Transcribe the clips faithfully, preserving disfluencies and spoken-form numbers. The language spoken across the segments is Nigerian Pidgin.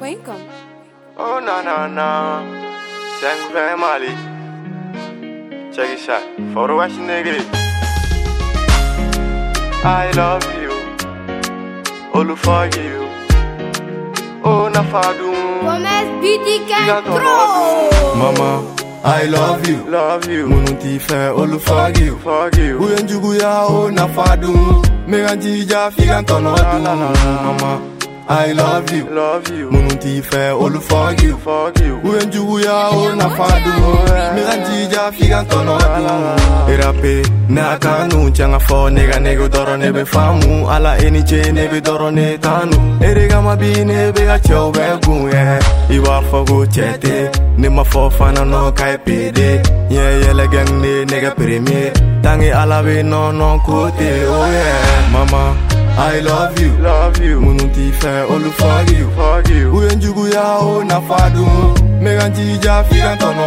point com. Oh na na na, cinq vingt Mali. Check it out, for the watch nigga. I love you, all for you. Oh na fadu, Gomez Beauty Control. Mama, I love you, love you. Munuti fe all for you, For you. Uyenjugu ya o na fadu, Meganjija figan tono Mama, I love you, Love you, Munuti fe all for you, for you. Uyenjugu ya o na fadu, Meganjija figan tono Erape, na kanu changa fo nega nego doro nebe famu ala eni che nebe doro ne tanu erega mabi nebe a chow begu ye iwa fogo chete ne ma fo fana no kai pede ye ye le gang ne nega premier tangi ala be no no kote oh yeah mama I love you, Love you, munuti fe all for you, for you. uyenjugu ya o na fadu meganjija figan tono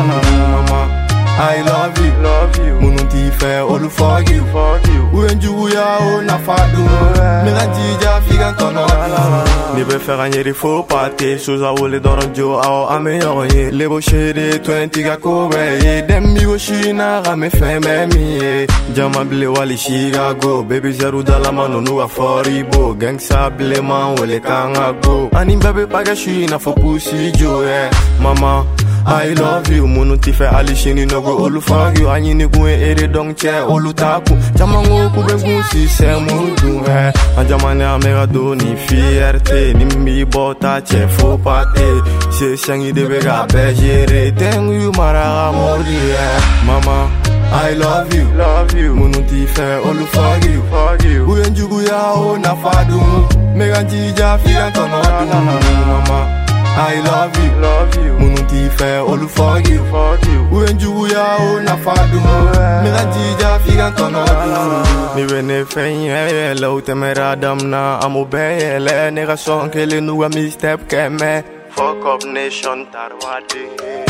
mama I love you, Love you, Munuti fe all for you, for you. Uyenjugu ya o na fadu Meganjija figan tono Ni be fera nyeri fo pate Souza wole doron jo ao ame yoye Lebo shede twenty ga kobe ye Dem mi wo shina ga me fe me mi ye Jama bile wali shiga go Baby zeru dala mano nuwa fori bo Gangsta bile man wole kanga go Ani bebe paga shina fo pussy jo yeah Mama I love you, munuti fe alishini nogo olu fuck you Anyini gwe ere dong che olu taku Jamango kube gusi se mudu he Anjamane amega do ni fierté Ni mi bota che fo pate Se shangi de bega bejere Tengu yu maraga mori he Mama, I love you, Love you, munuti fe olu fuck you for you. Uyenjugu ya o na fadu Meganjija figan tono Mama, I love you, Love you, Munuti fe all for you, for you. Uyenjugu ya o na fadu Meganjija figan tono Ni wene fenye le utemera damna Amo beyele nega son kele nuga mi step keme Fuck up nation tarwade.